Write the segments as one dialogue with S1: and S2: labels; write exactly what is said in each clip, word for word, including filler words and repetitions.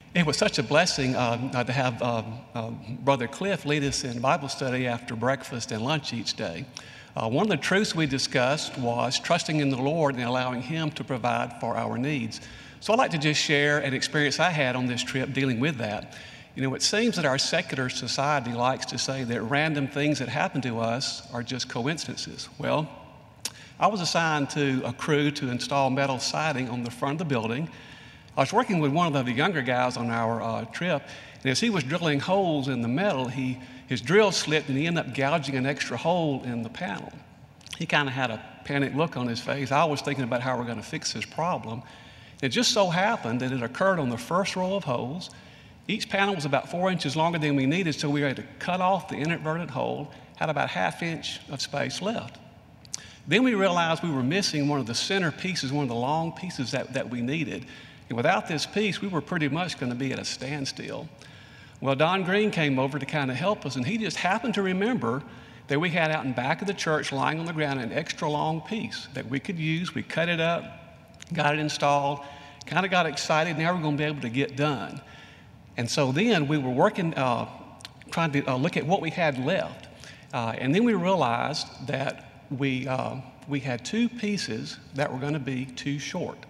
S1: It was such a blessing um, uh, to have um, uh, Brother Cliff lead us in Bible study after breakfast and lunch each day. Uh, one of the truths we discussed was trusting in the Lord and allowing Him to provide for our needs. So I'd like to just share an experience I had on this trip dealing with that. You know, it seems that our secular society likes to say that random things that happen to us are just coincidences. Well, I was assigned to a crew to install metal siding on the front of the building. I was working with one of the younger guys on our uh, trip, and as he was drilling holes in the metal, he, his drill slipped and he ended up gouging an extra hole in the panel. He kind of had a panicked look on his face. I was thinking about how we're going to fix this problem. It just so happened that it occurred on the first row of holes. Each panel was about four inches longer than we needed, so we had to cut off the inadvertent hole, had about half inch of space left. Then we realized we were missing one of the center pieces, one of the long pieces that, that we needed. And without this piece, we were pretty much going to be at a standstill. Well, Don Green came over to kind of help us, and he just happened to remember that we had out in back of the church, lying on the ground, an extra long piece that we could use. We cut it up, got it installed, kind of got excited. Now we're going to be able to get done. And so then we were working, uh, trying to uh, look at what we had left. Uh, and then we realized that we, uh, we had two pieces that were going to be too short.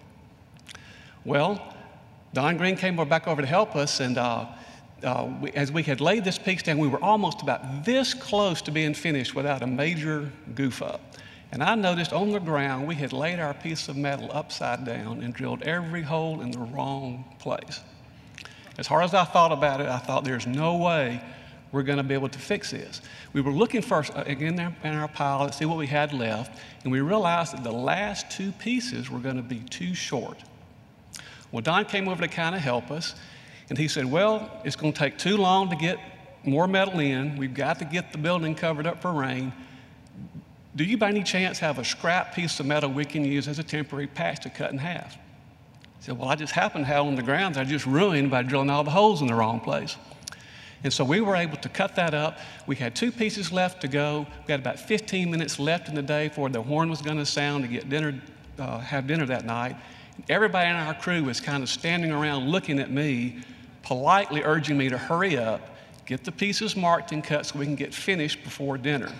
S1: Well, Don Green came back over to help us, and uh, uh, we, as we had laid this piece down, we were almost about this close to being finished without a major goof up. And I noticed on the ground we had laid our piece of metal upside down and drilled every hole in the wrong place. As hard as I thought about it, I thought there's no way we're going to be able to fix this. We were looking first again in our pile to see what we had left, and we realized that the last two pieces were going to be too short. Well, Don came over to kind of help us, and he said, well, it's going to take too long to get more metal in. We've got to get the building covered up for rain. Do you by any chance have a scrap piece of metal we can use as a temporary patch to cut in half? I said, well, I just happened to have on the ground that I just ruined by drilling all the holes in the wrong place. And so we were able to cut that up. We had two pieces left to go. We had about fifteen minutes left in the day before the horn was going to sound to get dinner, uh, have dinner that night. Everybody in our crew was kind of standing around looking at me, politely urging me to hurry up, get the pieces marked and cut so we can get finished before dinner.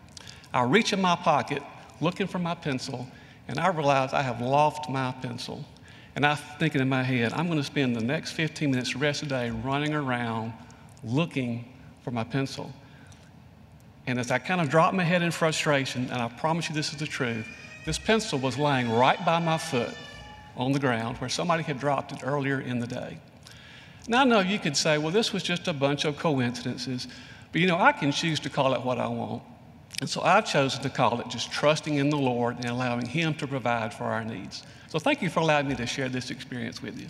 S1: I reach in my pocket, looking for my pencil, and I realize I have lost my pencil. And I'm thinking in my head, I'm going to spend the next fifteen minutes the rest of the day running around looking for my pencil. And as I kind of dropped my head in frustration, and I promise you this is the truth, this pencil was laying right by my foot on the ground where somebody had dropped it earlier in the day. Now, I know you could say, well, this was just a bunch of coincidences, but you know, I can choose to call it what I want. And so I've chosen to call it just trusting in the Lord and allowing Him to provide for our needs. So thank you for allowing me to share this experience with you.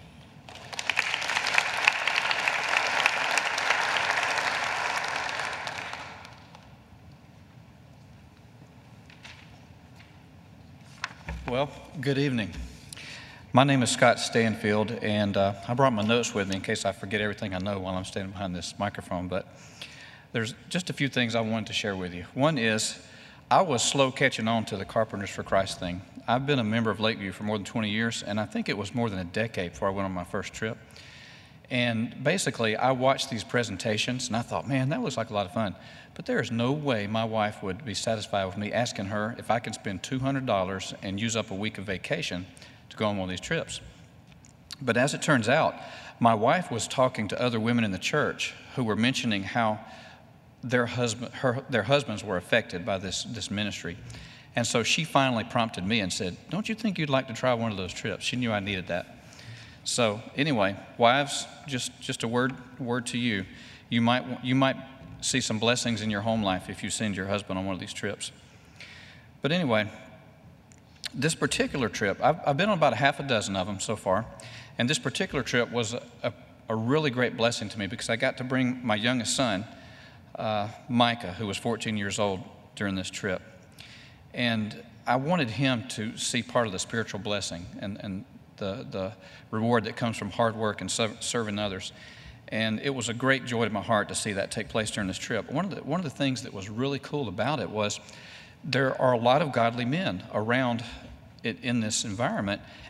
S2: Well, good evening. My name is Scott Stanfield, and uh, I brought my notes with me in case I forget everything I know while I'm standing behind this microphone, but there's just a few things I wanted to share with you. One is, I was slow catching on to the Carpenters for Christ thing. I've been a member of Lakeview for more than twenty years, and I think it was more than a decade before I went on my first trip. And basically, I watched these presentations, and I thought, man, that looks like a lot of fun. But there is no way my wife would be satisfied with me asking her if I can spend two hundred dollars and use up a week of vacation to go on one of these trips. But as it turns out, my wife was talking to other women in the church who were mentioning how their husband, her, their husbands were affected by this, this ministry. And so she finally prompted me and said, don't you think you'd like to try one of those trips? She knew I needed that. So anyway, wives, just, just a word, word to you. You might, you might see some blessings in your home life if you send your husband on one of these trips. But anyway, this particular trip, I've, I've been on about a half a dozen of them so far, and this particular trip was a, a, a really great blessing to me because I got to bring my youngest son, uh, Micah, who was fourteen years old during this trip. And I wanted him to see part of the spiritual blessing and, and the, the reward that comes from hard work and serving others. And it was a great joy to my heart to see that take place during this trip. One of the, one of the things that was really cool about it was there are a lot of godly men around it in this environment,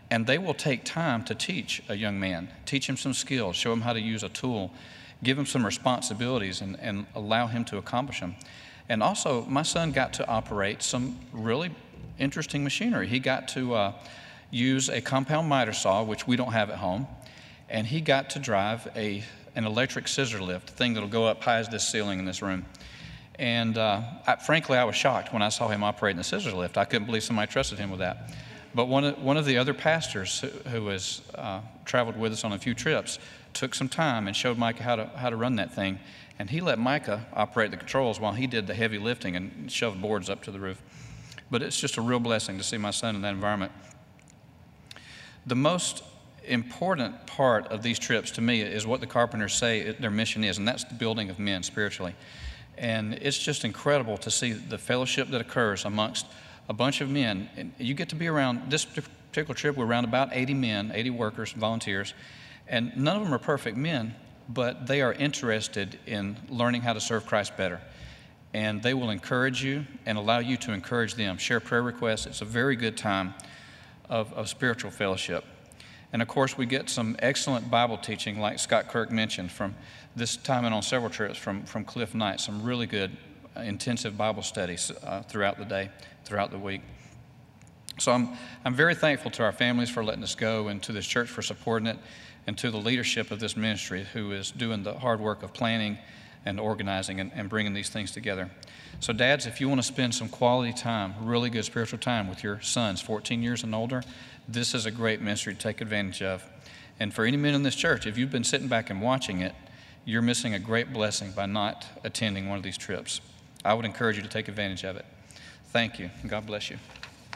S2: And they will take time to teach a young man, teach him some skills, show him how to use a tool, give him some responsibilities, and, and allow him to accomplish them. And also, my son got to operate some really interesting machinery. He got to uh, use a compound miter saw, which we don't have at home, and he got to drive a, an electric scissor lift, a thing that'll go up high as this ceiling in this room. And uh, I, frankly, I was shocked when I saw him operating the scissor lift. I couldn't believe somebody trusted him with that. But one of, one of the other pastors who, who has uh, traveled with us on a few trips took some time and showed Micah how to, how to run that thing. And he let Micah operate the controls while he did the heavy lifting and shoved boards up to the roof. But it's just a real blessing to see my son in that environment. The most important part of these trips to me is what the Carpenters say their mission is, and that's the building of men spiritually. And it's just incredible to see the fellowship that occurs amongst a bunch of men. And you get to be around, this particular trip, we're around about eighty men, eighty workers, volunteers, and none of them are perfect men, but they are interested in learning how to serve Christ better. And they will encourage you and allow you to encourage them, share prayer requests. It's a very good time of, of spiritual fellowship. And of course, we get some excellent Bible teaching, like Scott Kirk mentioned, from this time and on several trips from, from Cliff Knight, some really good uh, intensive Bible studies uh, throughout the day, throughout the week. So I'm, I'm very thankful to our families for letting us go, and to this church for supporting it, and to the leadership of this ministry who is doing the hard work of planning and organizing and, and bringing these things together. So dads, if you want to spend some quality time, really good spiritual time with your sons, fourteen years and older, this is a great ministry to take advantage of. And for any men in this church, if you've been sitting back and watching it, you're missing a great blessing by not attending one of these trips. I would encourage you to take advantage of it. Thank you, and God bless you.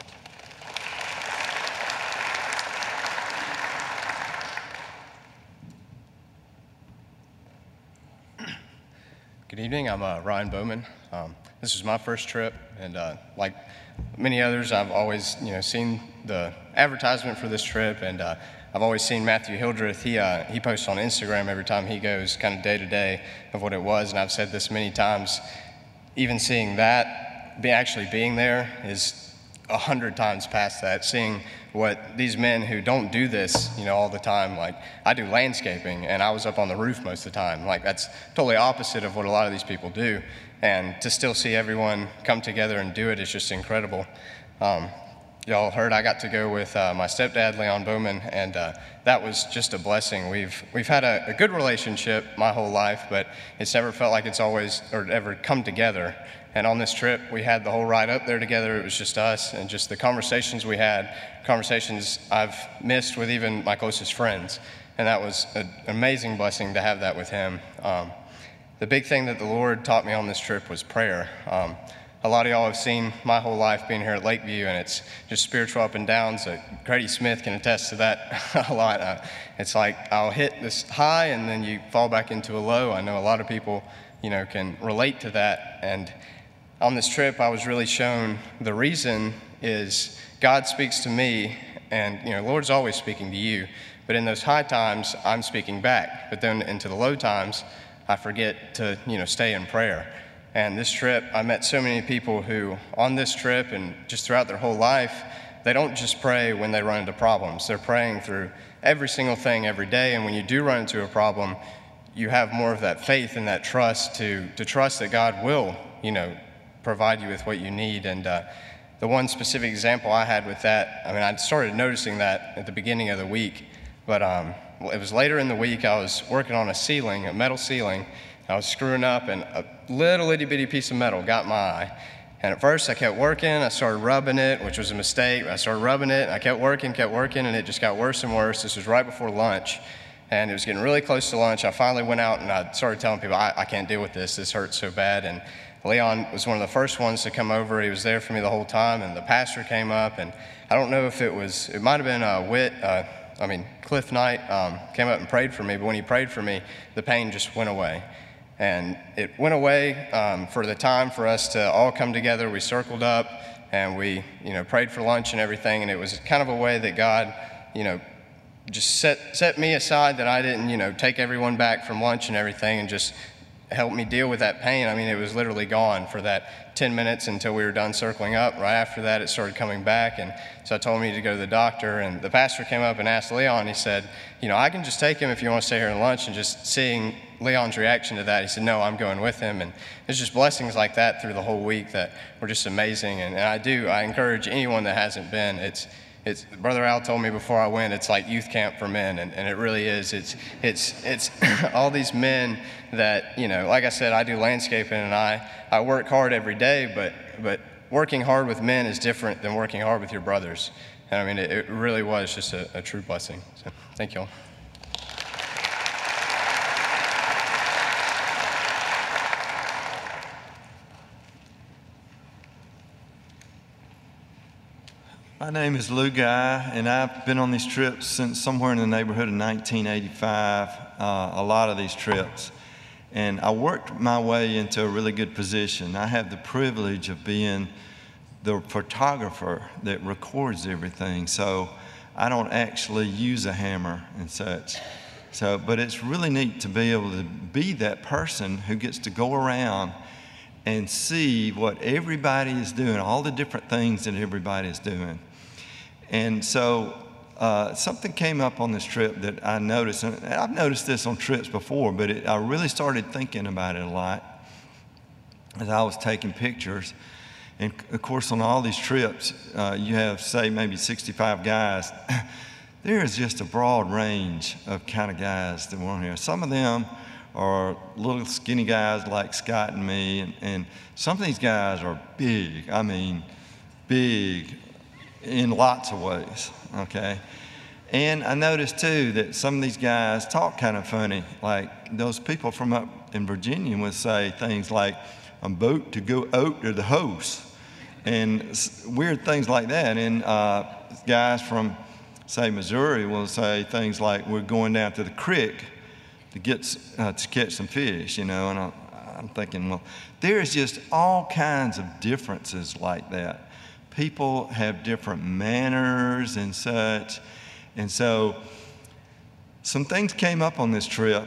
S3: Good evening, I'm uh, Ryan Bowman. Um, this is my first trip, and uh, like many others, I've always you know, seen the advertisement for this trip, and uh, I've always seen Matthew Hildreth. He, uh, he posts on Instagram every time he goes, kind of day to day of what it was, and I've said this many times, even seeing that, be actually being there is a hundred times past that, seeing what these men who don't do this, you know, all the time, like I do landscaping and I was up on the roof most of the time. Like that's totally opposite of what a lot of these people do. And to still see everyone come together and do it is just incredible. Um, y'all heard I got to go with uh, my stepdad, Leon Bowman, and uh, that was just a blessing. We've we've had a, a good relationship my whole life, but it's never felt like it's always or ever come together. And on this trip, we had the whole ride up there together. It was just us, and just the conversations we had, conversations I've missed with even my closest friends. And that was an amazing blessing to have that with him. Um, the big thing that the Lord taught me on this trip was prayer. Um, a lot of y'all have seen my whole life being here at Lakeview, and it's just spiritual up and downs. So Grady Smith can attest to that a lot. Uh, it's like I'll hit this high, and then you fall back into a low. I know a lot of people, you know, can relate to that. And on this trip, I was really shown the reason is God speaks to me, and you know, the Lord's always speaking to you, but in those high times, I'm speaking back. But then into the low times, I forget to, you know, stay in prayer. And this trip, I met so many people who, on this trip and just throughout their whole life, they don't just pray when they run into problems. They're praying through every single thing every day, and when you do run into a problem, you have more of that faith and that trust to, to trust that God will, you know, provide you with what you need. And uh, the one specific example I had with that, I mean, I started noticing that at the beginning of the week, but um, it was later in the week. I was working on a ceiling, a metal ceiling. I was screwing up, and a little itty bitty piece of metal got my eye. And at first I kept working, I started rubbing it, which was a mistake. I started rubbing it, and I kept working, kept working, and it just got worse and worse. This was right before lunch, and it was getting really close to lunch. I finally went out and I started telling people, I, I can't deal with this, this hurts so bad. And Leon was one of the first ones to come over. He was there for me the whole time, and the pastor came up, and I don't know if it was, it might have been uh, Whit, uh, I mean, Cliff Knight um, came up and prayed for me, but when he prayed for me, the pain just went away. And it went away um, for the time for us to all come together. We circled up, and we, you know, prayed for lunch and everything, and it was kind of a way that God, you know, just set, set me aside, that I didn't, you know, take everyone back from lunch and everything and just helped me deal with that pain. I mean, it was literally gone for that ten minutes until we were done circling up. Right after that, it started coming back, and so I told me to go to the doctor, and the pastor came up and asked Leon, he said, you know, I can just take him if you want to stay here and lunch, and just seeing Leon's reaction to that, he said, no, I'm going with him. And it's just blessings like that through the whole week that were just amazing. And, and I do, I encourage anyone that hasn't been, it's, it's, Brother Al told me before I went, it's like youth camp for men, and, and it really is. It's, it's, it's all these men that, you know, like I said, I do landscaping, and I, I work hard every day, but, but working hard with men is different than working hard with your brothers. And I mean, it, it really was just a, a true blessing. So thank you all.
S4: My name is Lou Guy, and I've been on these trips since somewhere in the neighborhood of nineteen eighty-five, uh, a lot of these trips. And I worked my way into a really good position. I have the privilege of being the photographer that records everything, so I don't actually use a hammer and such. So, but it's really neat to be able to be that person who gets to go around and see what everybody is doing, all the different things that everybody is doing. And so uh, something came up on this trip that I noticed, and I've noticed this on trips before, but it, I really started thinking about it a lot as I was taking pictures. And of course, on all these trips, uh, you have, say, maybe sixty-five guys. There is just a broad range of kind of guys that were on here. Some of them are little skinny guys like Scott and me, and, and some of these guys are big, I mean, big in lots of ways, okay? And I noticed too that some of these guys talk kind of funny, like those people from up in Virginia would say things like, I'm about to go out to the house, and weird things like that. And uh, guys from, say, Missouri will say things like, we're going down to the creek to get uh, to catch some fish, you know, and I, I'm thinking, well, there's just all kinds of differences like that. People have different manners and such, and so some things came up on this trip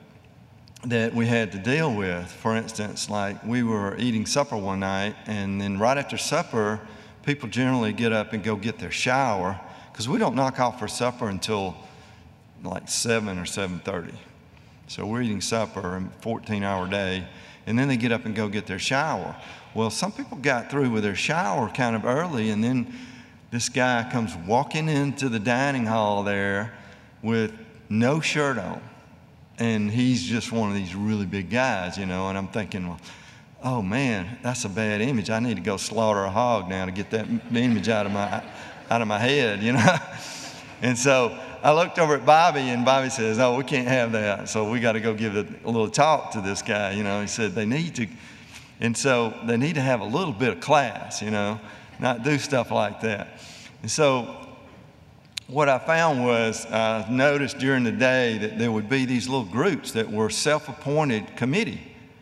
S4: that we had to deal with. For instance, like we were eating supper one night, and then right after supper, people generally get up and go get their shower, because we don't knock off for supper until like seven or seven thirty. So we're eating supper, a fourteen hour day, and then they get up and go get their shower. Well, some people got through with their shower kind of early, and then this guy comes walking into the dining hall there with no shirt on. And he's just one of these really big guys, you know, and I'm thinking, well, oh man, that's a bad image. I need to go slaughter a hog now to get that image out of my, out of my head, you know. And so I looked over at Bobby, and Bobby says, oh, we can't have that. So we got to go give a, a little talk to this guy, you know. He said they need to, and so they need to have a little bit of class, you know, not do stuff like that. And so what I found was I noticed during the day that there would be these little groups that were self-appointed committee.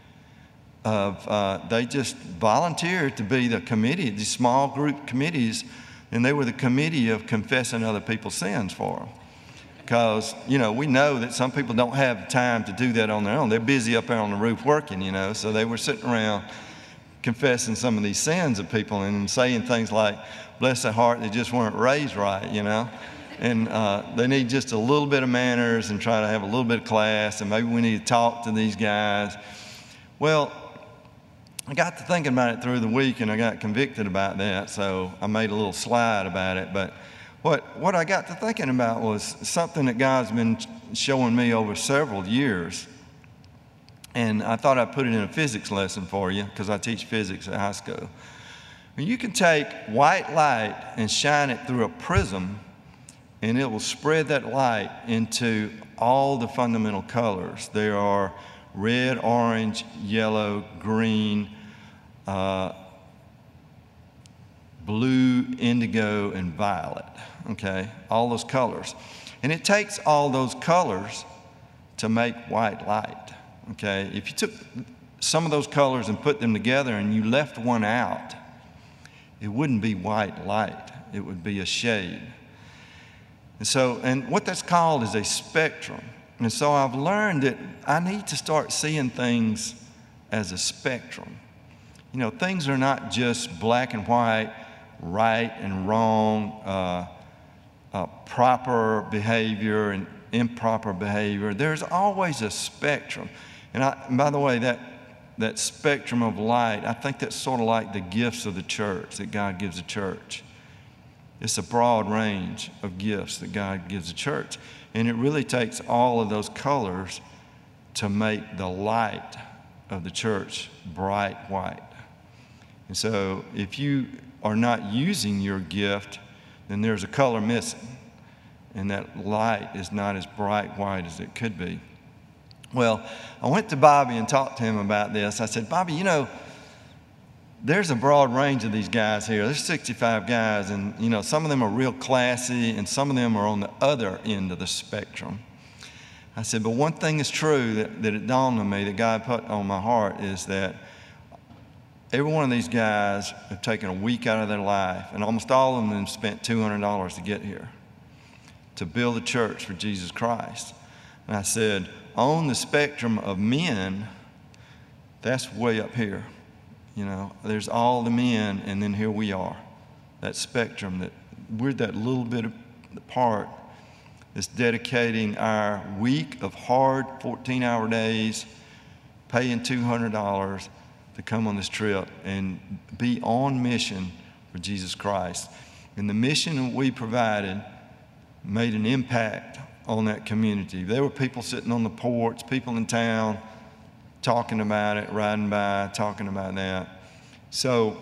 S4: Of uh, they just volunteered to be the committee, these small group committees, and they were the committee of confessing other people's sins for them. Because, you know, we know that some people don't have time to do that on their own. They're busy up there on the roof working, you know, so they were sitting around confessing some of these sins of people and saying things like, bless their heart, they just weren't raised right, you know. And uh, they need just a little bit of manners and try to have a little bit of class, and maybe we need to talk to these guys. Well, I got to thinking about it through the week, and I got convicted about that, so I made a little slide about it. But what, what I got to thinking about was something that God's been showing me over several years. And I thought I'd put it in a physics lesson for you, because I teach physics at high school. You can take white light and shine it through a prism, and it will spread that light into all the fundamental colors. There are red, orange, yellow, green, uh, blue, indigo, and violet, okay? All those colors. And it takes all those colors to make white light, okay? If you took some of those colors and put them together and you left one out, it wouldn't be white light. It would be a shade. And so, and what that's called is a spectrum, And so I've learned that I need to start seeing things as a spectrum. You know, things are not just black and white, right and wrong, uh, uh, proper behavior and improper behavior. There's always a spectrum. And, I, and by the way, that, that spectrum of light, I think that's sort of like the gifts of the church that God gives the church. It's a broad range of gifts that God gives the church. And it really takes all of those colors to make the light of the church bright white. And so if you are not using your gift, then there's a color missing. And that light is not as bright white as it could be. Well, I went to Bobby and talked to him about this. I said, Bobby, you know, there's a broad range of these guys here. There's sixty-five guys, and you know, some of them are real classy, and some of them are on the other end of the spectrum. I said, but one thing is true that, that it dawned on me, that God put on my heart, is that every one of these guys have taken a week out of their life, and almost all of them spent two hundred dollars to get here, to build a church for Jesus Christ. And I said, on the spectrum of men, that's way up here. You know, there's all the men, and then here we are, that spectrum, that we're that little bit of the part that's dedicating our week of hard fourteen-hour days, paying two hundred dollars to come on this trip and be on mission for Jesus Christ. And the mission that we provided made an impact on that community. There were people sitting on the porch, people in town, talking about it, riding by, talking about that. So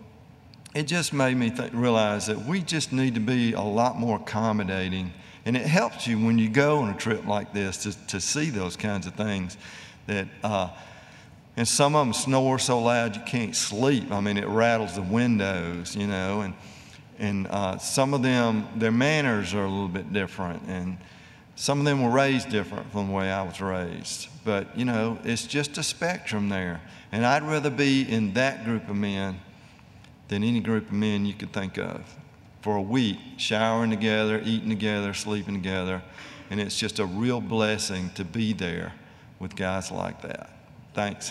S4: it just made me th- realize that we just need to be a lot more accommodating. And it helps you when you go on a trip like this to, to see those kinds of things. That, uh, and some of them snore so loud you can't sleep. I mean, it rattles the windows, you know. And, and uh, some of them, their manners are a little bit different. And some of them were raised different from the way I was raised. But, you know, it's just a spectrum there. And I'd rather be in that group of men than any group of men you could think of. For a week, showering together, eating together, sleeping together. And it's just a real blessing to be there with guys like that. Thanks.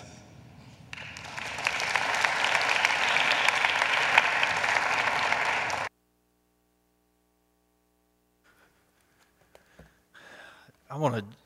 S5: I want to,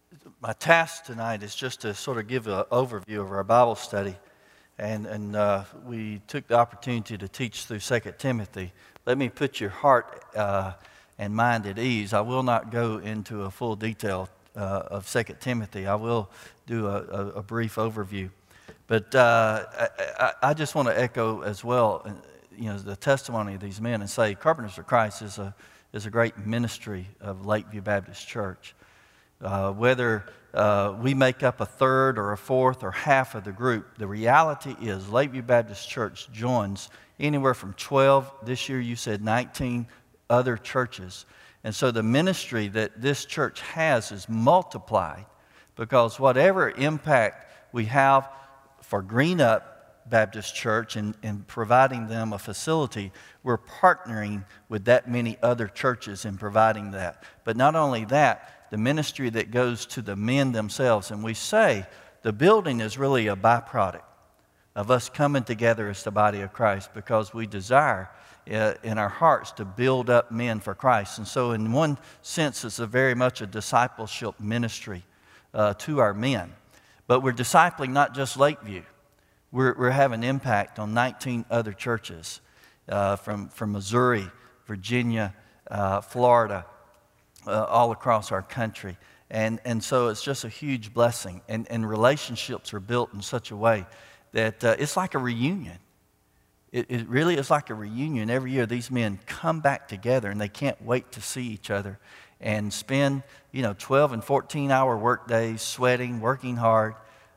S5: my task tonight is just to sort of give an overview of our Bible study. And, and uh, we took the opportunity to teach through Second Timothy. Let me put your heart uh, and mind at ease. I will not go into a full detail uh, of Second Timothy. I will do a, a, a brief overview. But uh, I, I just want to echo as well, you know, the testimony of these men and say Carpenters for Christ is a, is a great ministry of Lakeview Baptist Church. Uh, whether uh, we make up a third or a fourth or half of the group, the reality is Lakeview Baptist Church joins anywhere from twelve, this year you said nineteen other churches. And so the ministry that this church has is multiplied, because whatever impact we have for Green Up Baptist Church and, and providing them a facility, we're partnering with that many other churches in providing that. But not only that, the ministry that goes to the men themselves. And we say the building is really a byproduct of us coming together as the body of Christ, because we desire uh, in our hearts to build up men for Christ. And so in one sense, it's a very much a discipleship ministry uh, to our men. But we're discipling not just Lakeview. We're, we're having impact on nineteen other churches uh, from, from Missouri, Virginia, uh, Florida, Uh, all across our country. And, and so it's just a huge blessing. And, and relationships are built in such a way that uh, it's like a reunion. It, it really is like a reunion. Every year these men come back together and they can't wait to see each other and spend, you know, twelve and fourteen hour work days, sweating, working hard.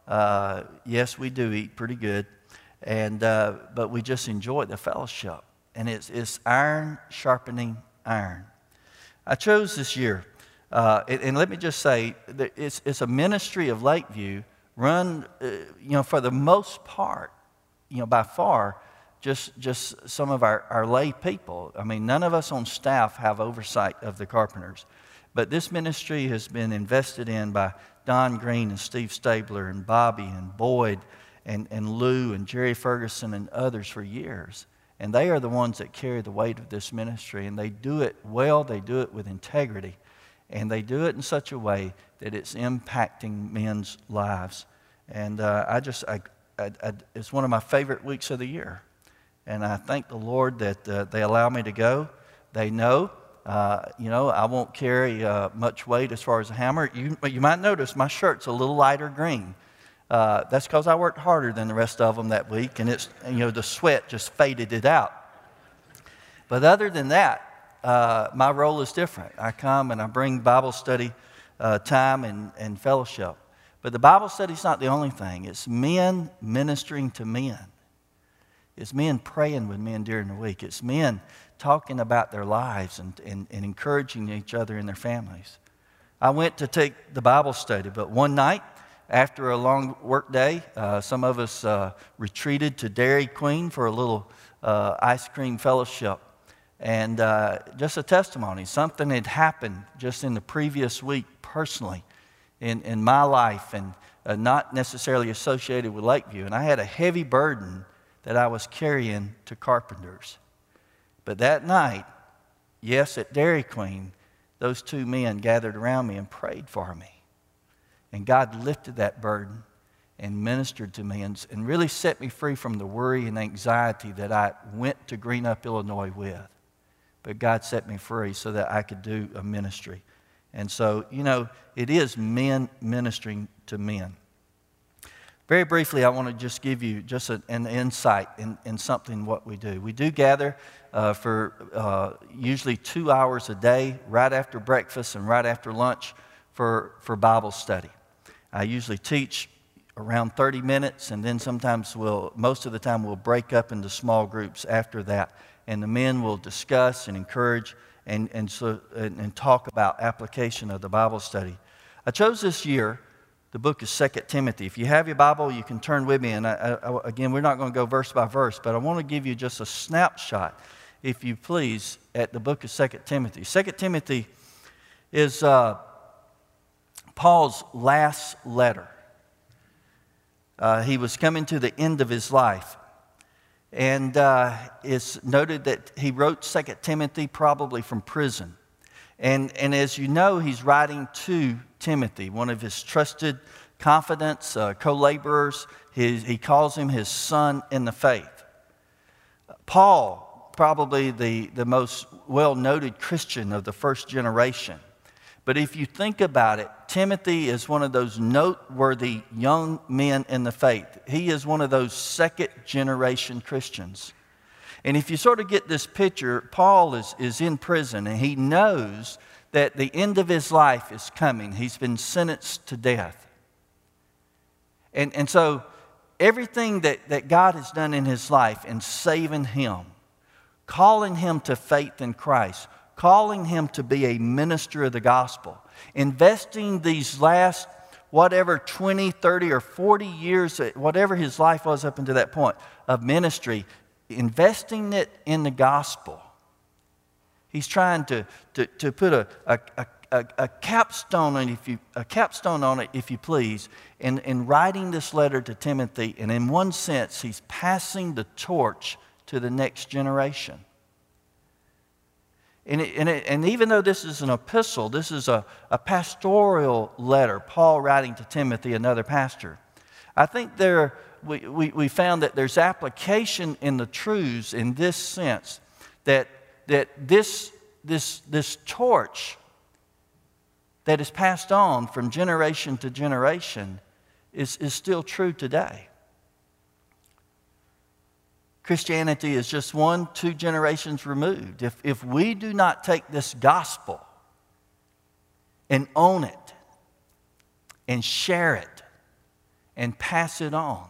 S5: Uh, yes, we do eat pretty good. And, uh, but we just enjoy the fellowship. And it's, it's iron sharpening iron. I chose this year, uh, and, and let me just say that it's, it's a ministry of Lakeview run, uh, you know, for the most part, you know, by far, just just some of our, our lay people. I mean, none of us on staff have oversight of the Carpenters, But this ministry has been invested in by Don Green and Steve Stabler and Bobby and Boyd and, and Lou and Jerry Ferguson and others for years. And they are the ones that carry the weight of this ministry. And they do it well, they do it with integrity. And they do it in such a way that it's impacting men's lives. And uh, I just, I, I, I, it's one of my favorite weeks of the year. And I thank the Lord that uh, they allow me to go. They know, uh, you know, I won't carry uh, much weight as far as a hammer. You, you might notice my shirt's a little lighter green. Uh, that's because I worked harder than the rest of them that week, and it's, you know, the sweat just faded it out. But other than that, uh, my role is different. I come and I bring Bible study uh, time and, and fellowship. But the Bible study is not the only thing. It's men ministering to men. It's men praying with men during the week. It's men talking about their lives and, and, and encouraging each other and their families. I went to take the Bible study, but one night, after a long work day, uh, some of us uh, retreated to Dairy Queen for a little uh, ice cream fellowship. And uh, just a testimony, something had happened just in the previous week personally in, in my life, and uh, not necessarily associated with Lakeview. And I had a heavy burden that I was carrying to Carpenters. But that night, yes, at Dairy Queen, those two men gathered around me and prayed for me. And God lifted that burden and ministered to me and, and really set me free from the worry and anxiety that I went to Greenup, Illinois with. But God set me free so that I could do a ministry. And so, you know, it is men ministering to men. Very briefly, I want to just give you just a, an insight in, in something what we do. We do gather uh, for uh, usually two hours a day, right after breakfast and right after lunch for, for Bible study. I usually teach around thirty minutes, and then sometimes we'll, most of the time we'll break up into small groups after that. And the men will discuss and encourage and, and, so, and, and talk about application of the Bible study. I chose this year the book of Second Timothy. If you have your Bible, you can turn with me. And I, I, again, we're not going to go verse by verse, but I want to give you just a snapshot, if you please, at the book of Second Timothy. Second Timothy is uh, Paul's last letter. Uh, he was coming to the end of his life. And uh, it's noted that he wrote Second Timothy probably from prison. And, and as you know, he's writing to Timothy, one of his trusted confidants, uh, co-laborers. His, he calls him his son in the faith. Paul, probably the, the most well-noted Christian of the first generation. But if you think about it, Timothy is one of those noteworthy young men in the faith. He is one of those second-generation Christians. And if you sort of get this picture, Paul is, is in prison, and he knows that the end of his life is coming. He's been sentenced to death. And, and so everything that, that God has done in his life in saving him, calling him to faith in Christ, calling him to be a minister of the gospel, investing these last whatever twenty, thirty, or forty years, whatever his life was up until that point of ministry, investing it in the gospel. He's trying to, to, to put a, a, a, a capstone on it, if you, a capstone on it, if you please, in, in writing this letter to Timothy. And in one sense, he's passing the torch to the next generation. And, it, and, it, and even though this is an epistle, this is a, a pastoral letter, Paul writing to Timothy, another pastor. I think there we, we, we found that there's application in the truths in this sense, that, that this, this, this torch that is passed on from generation to generation is, is still true today. Christianity is just one, two generations removed. If, if we do not take this gospel and own it and share it and pass it on,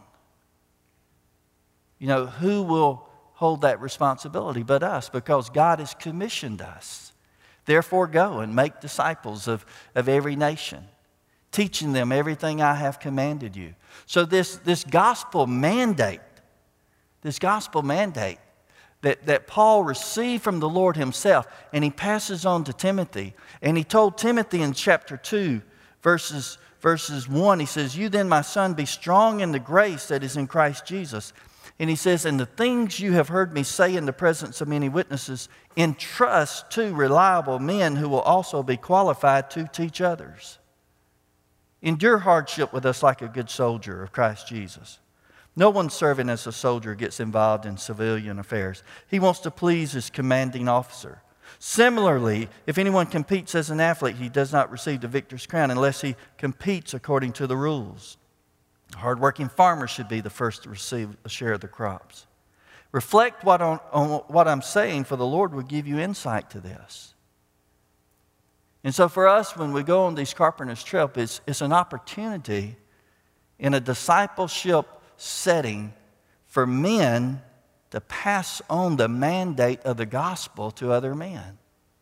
S5: you know, who will hold that responsibility but us? Because God has commissioned us. Therefore, go and make disciples of, of every nation, teaching them everything I have commanded you. So this, this gospel mandate This gospel mandate that, that Paul received from the Lord himself, and he passes on to Timothy. And he told Timothy in chapter two, verses, verses one, he says, "You then, my son, be strong in the grace that is in Christ Jesus." And he says, "And the things you have heard me say in the presence of many witnesses, entrust to reliable men who will also be qualified to teach others. Endure hardship with us like a good soldier of Christ Jesus." No one serving as a soldier gets involved in civilian affairs. He wants to please his commanding officer. Similarly, if anyone competes as an athlete, he does not receive the victor's crown unless he competes according to the rules. A hardworking farmer should be the first to receive a share of the crops. Reflect what on, on what I'm saying, for the Lord will give you insight to this. And so for us, when we go on these carpenter's trip, it's, it's an opportunity in a discipleship setting for men to pass on the mandate of the gospel to other men.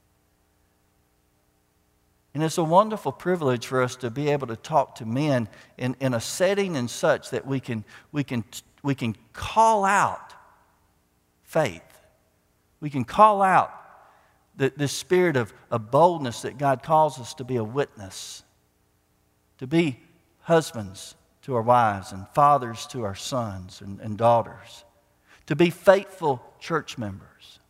S5: And it's a wonderful privilege for us to be able to talk to men in, in a setting and such that we can, we can, we can call out faith. We can call out the, the spirit of, of boldness that God calls us to be a witness, to be husbands to our wives and fathers to our sons and, and daughters, to be faithful church members.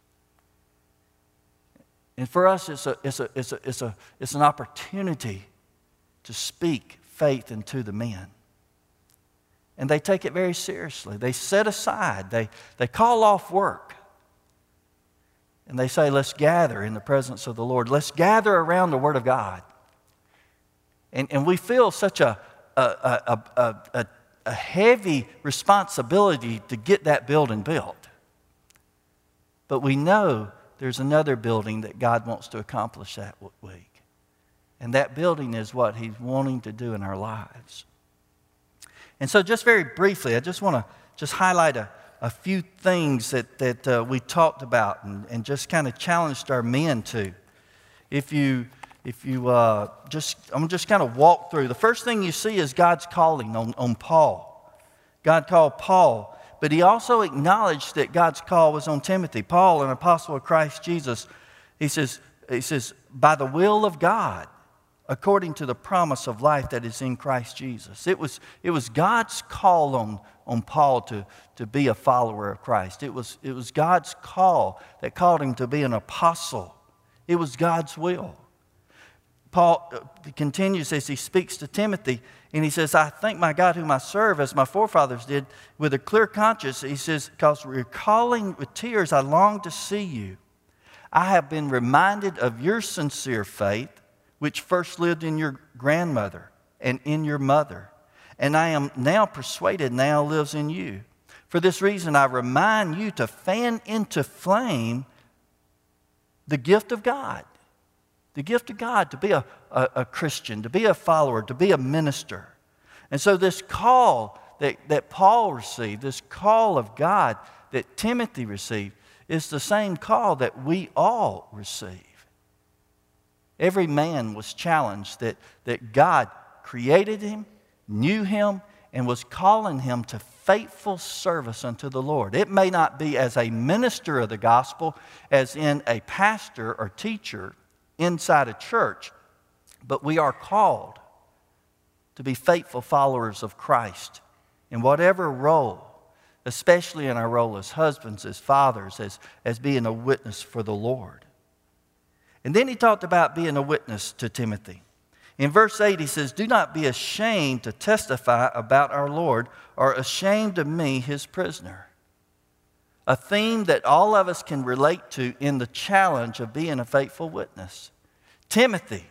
S5: And for us, it's, a, it's, a, it's, a, it's, a, it's an opportunity to speak faith into the men. And they take it very seriously. They set aside, they, they call off work. And they say, let's gather in the presence of the Lord. Let's gather around the Word of God. And, and we feel such a, a, a, a, a, a heavy responsibility to get that building built. But we know there's another building that God wants to accomplish that week. And that building is what He's wanting to do in our lives. And so just very briefly, I just want to just highlight a, a few things that, that uh, we talked about and, and just kind of challenged our men to. If you, if you uh, just, I'm just kind of walk through. The first thing you see is God's calling on, on Paul. God called Paul. But he also acknowledged that God's call was on Timothy. Paul, an apostle of Christ Jesus, he says, he says, by the will of God, according to the promise of life that is in Christ Jesus. It was, it was God's call on, on Paul to, to be a follower of Christ. It was, it was God's call that called him to be an apostle. It was God's will. Paul continues as he speaks to Timothy, and he says, I thank my God whom I serve, as my forefathers did, with a clear conscience. He says, because recalling with tears, I long to see you. I have been reminded of your sincere faith, which first lived in your grandmother and in your mother. And I am now persuaded now lives in you. For this reason, I remind you to fan into flame the gift of God. The gift of God to be a, a, a Christian, to be a follower, to be a minister. And so this call that, that Paul received, this call of God that Timothy received, is the same call that we all receive. Every man was challenged that, that God created him, knew him, and was calling him to faithful service unto the Lord. It may not be as a minister of the gospel, as in a pastor or teacher inside a church, but we are called to be faithful followers of Christ in whatever role, especially in our role as husbands, as fathers, as, as being a witness for the Lord. And then he talked about being a witness to Timothy. In verse eight, he says, do not be ashamed to testify about our Lord, or ashamed of me, his prisoner. A theme that all of us can relate to in the challenge of being a faithful witness. Timothy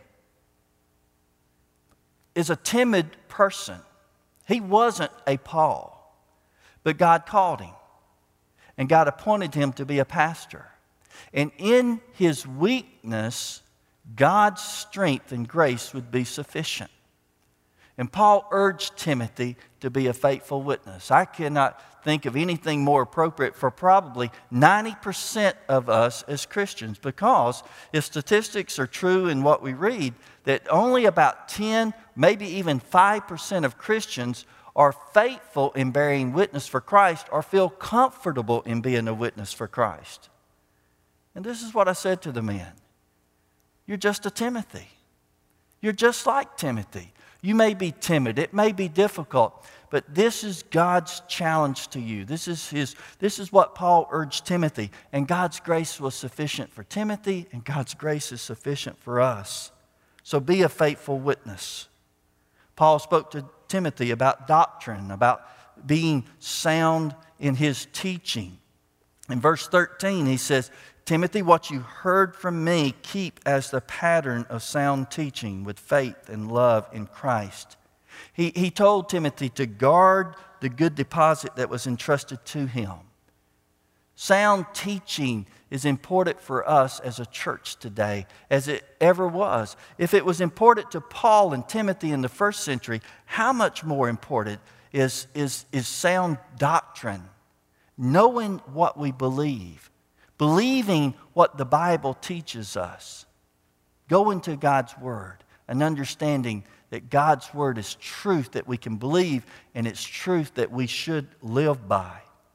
S5: is a timid person. He wasn't a Paul, but God called him, and God appointed him to be a pastor. And in his weakness, God's strength and grace would be sufficient. And Paul urged Timothy to be a faithful witness. I cannot think of anything more appropriate for probably ninety percent of us as Christians, because if statistics are true in what we read, that only about ten, maybe even five percent of Christians are faithful in bearing witness for Christ or feel comfortable in being a witness for Christ. And this is what I said to the men. You're just a Timothy. You're just like Timothy. You may be timid. It may be difficult. But this is God's challenge to you. This is his. This is what Paul urged Timothy. And God's grace was sufficient for Timothy, and God's grace is sufficient for us. So be a faithful witness. Paul spoke to Timothy about doctrine, about being sound in his teaching. In verse thirteen, he says, Timothy, what you heard from me, keep as the pattern of sound teaching with faith and love in Christ. He, he told Timothy to guard the good deposit that was entrusted to him. Sound teaching is important for us as a church today, as it ever was. If it was important to Paul and Timothy in the first century, how much more important is, is, is sound doctrine? Knowing what we believe, believing what the Bible teaches us, going to God's Word and understanding that God's Word is truth that we can believe, and it's truth that we should live by.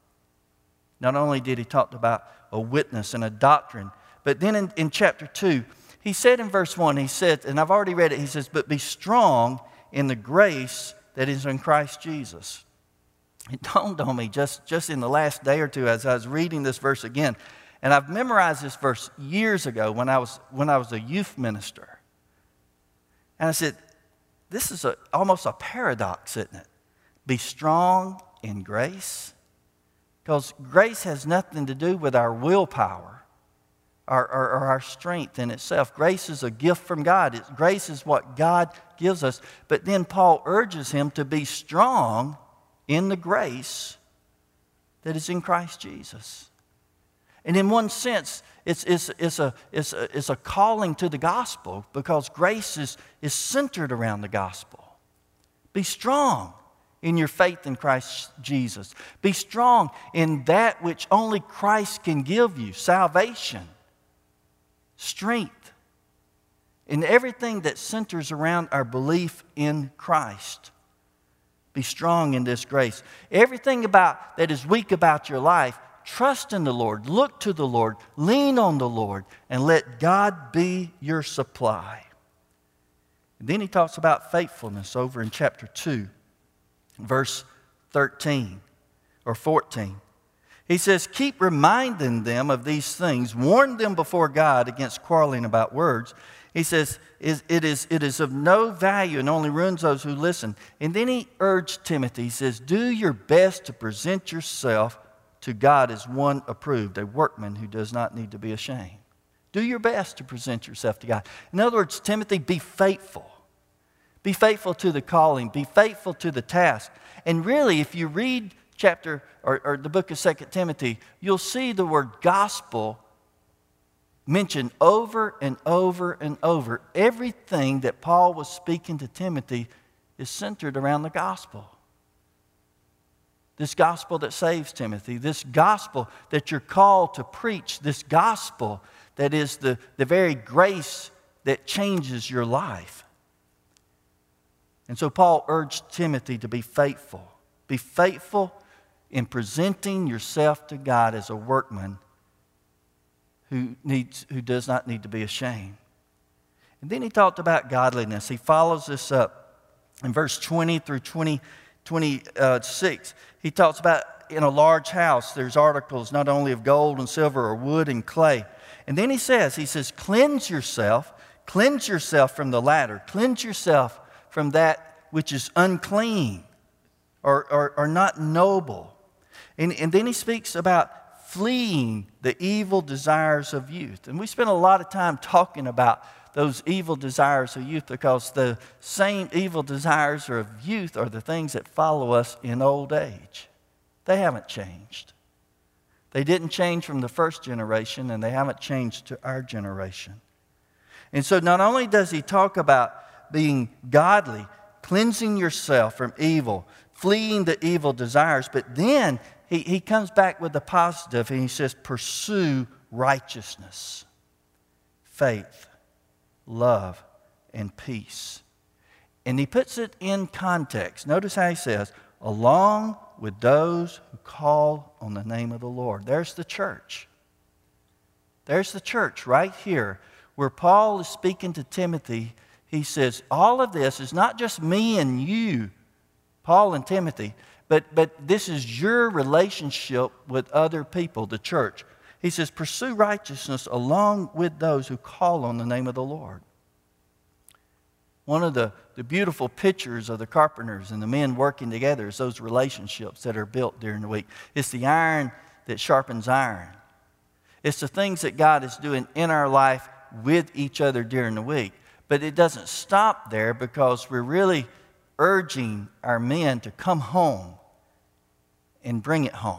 S5: Not only did he talk about a witness and a doctrine, but then in, in chapter two, he said in verse one, he said, and I've already read it, he says, but be strong in the grace that is in Christ Jesus. It dawned on me just, just in the last day or two as I was reading this verse again, and I've memorized this verse years ago when I was, when I was a youth minister. And I said, this is a, almost a paradox, isn't it? Be strong in grace. Because grace has nothing to do with our willpower or, or, or our strength in itself. Grace is a gift from God. It's, grace is what God gives us. But then Paul urges him to be strong in the grace that is in Christ Jesus. And in one sense, it's, it's, it's, a, it's, a, it's a calling to the gospel because grace is, is centered around the gospel. Be strong in your faith in Christ Jesus. Be strong in that which only Christ can give you, salvation, strength, in everything that centers around our belief in Christ. Be strong in this grace. Everything about that is weak about your life, trust in the Lord, look to the Lord, lean on the Lord, and let God be your supply. And then he talks about faithfulness over in chapter two, verse thirteen or fourteen. He says, keep reminding them of these things, warn them before God against quarreling about words. He says, it is, it is of no value and only ruins those who listen. And then he urged Timothy, he says, do your best to present yourself to God as one approved, a workman who does not need to be ashamed. Do your best to present yourself to God. In other words, Timothy, be faithful. Be faithful to the calling. Be faithful to the task. And really, if you read chapter or, or the book of Second Timothy, you'll see the word gospel mentioned over and over and over. Everything that Paul was speaking to Timothy is centered around the gospel. This gospel that saves Timothy, this gospel that you're called to preach, this gospel that is the, the very grace that changes your life. And so Paul urged Timothy to be faithful. Be faithful in presenting yourself to God as a workman who needs, who does not need to be ashamed. And then he talked about godliness. He follows this up in verse twenty through twenty, twenty-six. He talks about in a large house, there's articles not only of gold and silver or wood and clay. And then he says, he says, cleanse yourself, cleanse yourself from the latter, cleanse yourself from that which is unclean or, or, or not noble. And, and then he speaks about fleeing the evil desires of youth. And we spend a lot of time talking about those evil desires of youth because the same evil desires of youth are the things that follow us in old age. They haven't changed. They didn't change from the first generation, and they haven't changed to our generation. And so not only does he talk about being godly, cleansing yourself from evil, fleeing the evil desires, but then he, he comes back with the positive, and he says, pursue righteousness, faith, love, and peace. And he puts it in context. Notice how he says, along with those who call on the name of the Lord. There's the church. There's the church right here where Paul is speaking to Timothy. He says, all of this is not just me and you, Paul and Timothy, but, but this is your relationship with other people, the church. He says, pursue righteousness along with those who call on the name of the Lord. One of the, the beautiful pictures of the carpenters and the men working together is those relationships that are built during the week. It's the iron that sharpens iron. It's the things that God is doing in our life with each other during the week. But it doesn't stop there, because we're really urging our men to come home and bring it home.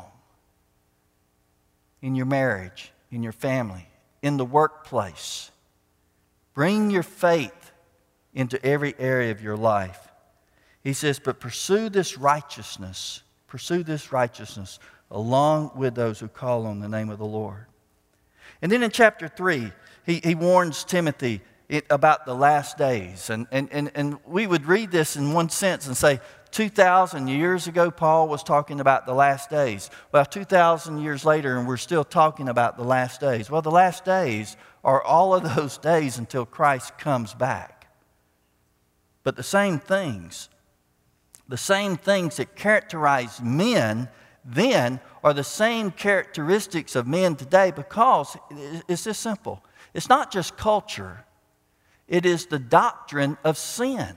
S5: In your marriage, in your family, in the workplace. Bring your faith into every area of your life. He says, but pursue this righteousness, pursue this righteousness along with those who call on the name of the Lord. And then in chapter three, he, he warns Timothy it, about the last days. And, and, and, and we would read this in one sense and say, two thousand years ago, Paul was talking about the last days. Well, two thousand years later, and we're still talking about the last days. Well, the last days are all of those days until Christ comes back. But the same things, the same things that characterize men then are the same characteristics of men today, because it's this simple. It's not just culture. It is the doctrine of sin.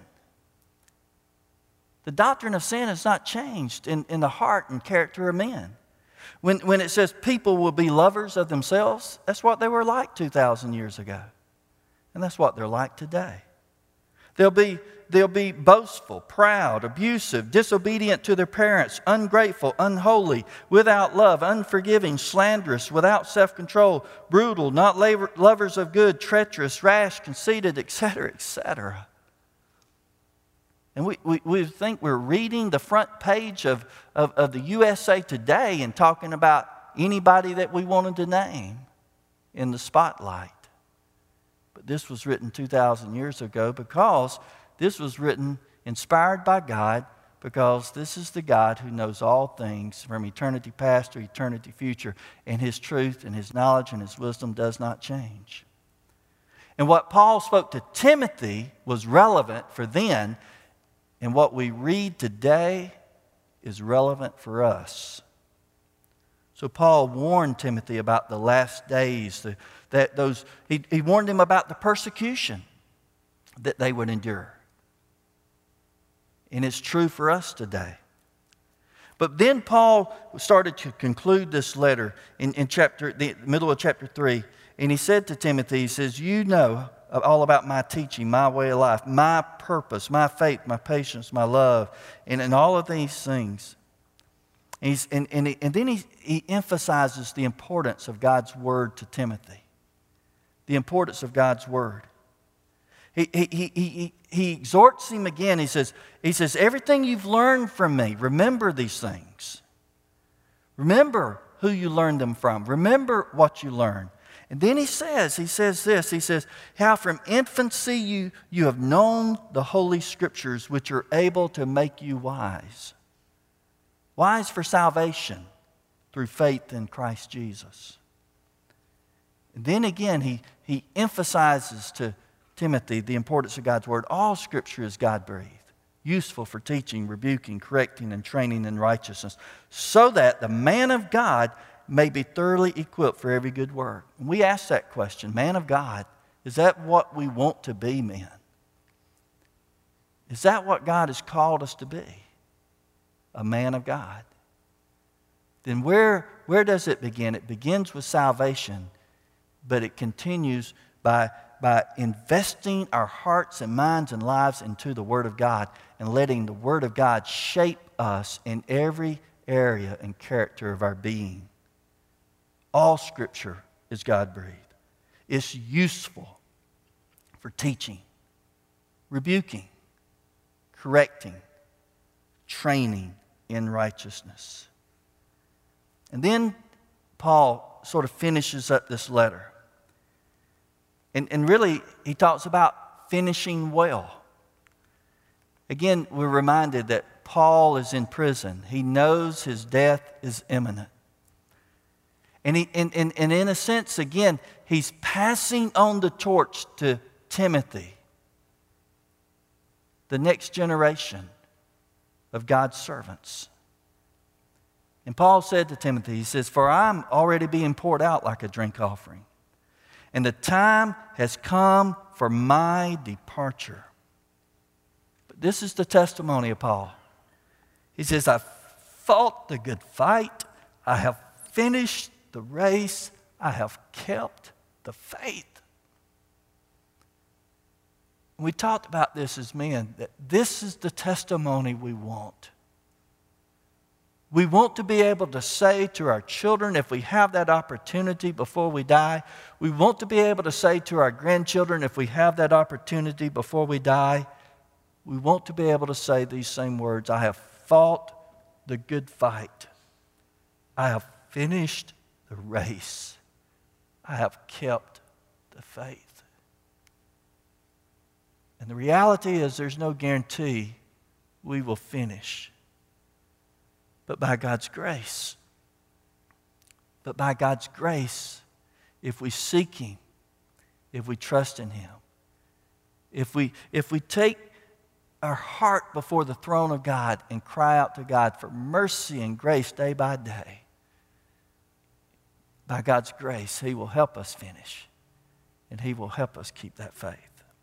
S5: The doctrine of sin has not changed in, in the heart and character of men. When, when it says people will be lovers of themselves, that's what they were like two thousand years ago. And that's what they're like today. They'll be, they'll be boastful, proud, abusive, disobedient to their parents, ungrateful, unholy, without love, unforgiving, slanderous, without self-control, brutal, not labor, lovers of good, treacherous, rash, conceited, et cetera, et cetera. And we, we, we think we're reading the front page of, of, of the U S A Today and talking about anybody that we wanted to name in the spotlight. But this was written two thousand years ago, because this was written inspired by God, because this is the God who knows all things from eternity past to eternity future, and His truth and His knowledge and His wisdom does not change. And what Paul spoke to Timothy was relevant for then, and what we read today is relevant for us. So Paul warned Timothy about the last days, the, that those he, he warned him about the persecution that they would endure. And it's true for us today. But then Paul started to conclude this letter in, in chapter the middle of chapter three, and he said to Timothy, he says, you know all about my teaching, my way of life, my purpose, my faith, my patience, my love, and, and all of these things. And, he's, and, and, he, and then he, he emphasizes the importance of God's word to Timothy. The importance of God's word. He, he, he, he, he exhorts him again. He says, he says, everything you've learned from me, remember these things. Remember who you learned them from. Remember what you learned. And then he says, he says this, he says, how from infancy you, you have known the Holy Scriptures, which are able to make you wise. Wise for salvation through faith in Christ Jesus. And then again, he, he emphasizes to Timothy the importance of God's Word. All Scripture is God-breathed, useful for teaching, rebuking, correcting, and training in righteousness, so that the man of God may be thoroughly equipped for every good work. And we ask that question, man of God, is that what we want to be, men? Is that what God has called us to be? A man of God. Then where, where does it begin? It begins with salvation, but it continues by, by investing our hearts and minds and lives into the Word of God and letting the Word of God shape us in every area and character of our being. All Scripture is God-breathed. It's useful for teaching, rebuking, correcting, training in righteousness. And then Paul sort of finishes up this letter. And, and really, he talks about finishing well. Again, we're reminded that Paul is in prison. He knows his death is imminent. And, he, and, and, and in a sense, again, he's passing on the torch to Timothy, the next generation of God's servants. And Paul said to Timothy, he says, "For I'm already being poured out like a drink offering, and the time has come for my departure." But this is the testimony of Paul. He says, "I've fought the good fight. I have finished the race. I have kept the faith." We talked about this as men, that this is the testimony we want. We want to be able to say to our children, if we have that opportunity before we die, we want to be able to say to our grandchildren, if we have that opportunity before we die, we want to be able to say these same words: "I have fought the good fight. I have finished the race. I have kept the faith." And the reality is, there's no guarantee we will finish. But by God's grace, but by God's grace, if we seek Him, if we trust in Him, if we, if we take our heart before the throne of God and cry out to God for mercy and grace day by day, by God's grace, He will help us finish, and He will help us keep that faith.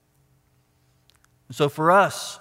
S5: So for us,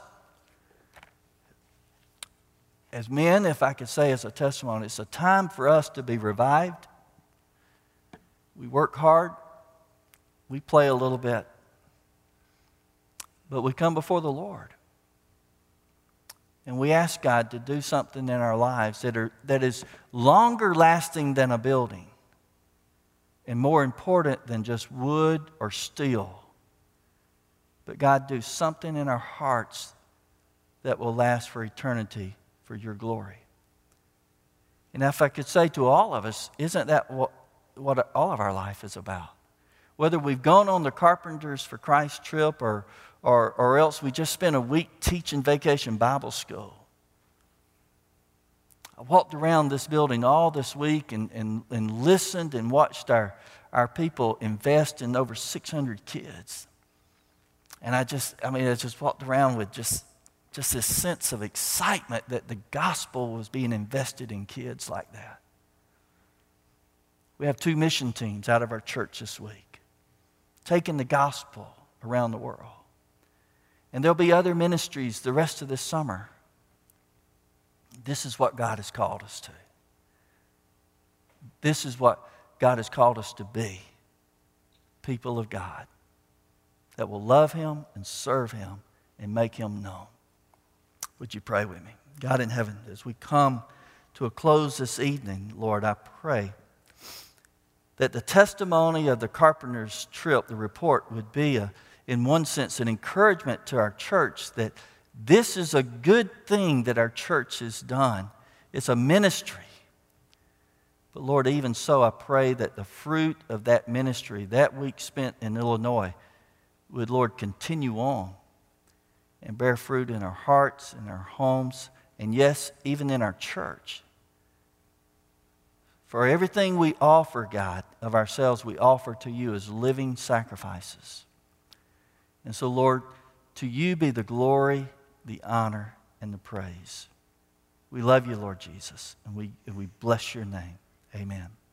S5: as men, if I could say as a testimony, it's a time for us to be revived. We work hard. We play a little bit. But we come before the Lord. And we ask God to do something in our lives that, are, that is longer lasting than a building, and more important than just wood or steel. But God, do something in our hearts that will last for eternity for your glory. And if I could say to all of us, isn't that what, what all of our life is about? Whether we've gone on the Carpenters for Christ trip or, or, or else we just spent a week teaching Vacation Bible School. I walked around this building all this week and, and, and listened and watched our, our people invest in over six hundred kids. And I just, I mean, I just walked around with just, just this sense of excitement that the gospel was being invested in kids like that. We have two mission teams out of our church this week, taking the gospel around the world. And there'll be other ministries the rest of this summer. This is what God has called us to. This is what God has called us to be, people of God that will love Him and serve Him and make Him known. Would you pray with me? God in heaven, as we come to a close this evening, Lord, I pray that the testimony of the Carpenter's trip, the report, would be, a, in one sense, an encouragement to our church that this is a good thing that our church has done. It's a ministry. But Lord, even so, I pray that the fruit of that ministry, that week spent in Illinois, would, Lord, continue on and bear fruit in our hearts, in our homes, and yes, even in our church. For everything we offer, God, of ourselves, we offer to you as living sacrifices. And so, Lord, to you be the glory, the honor, and the praise. We love you, Lord Jesus, and we, and we bless your name. Amen.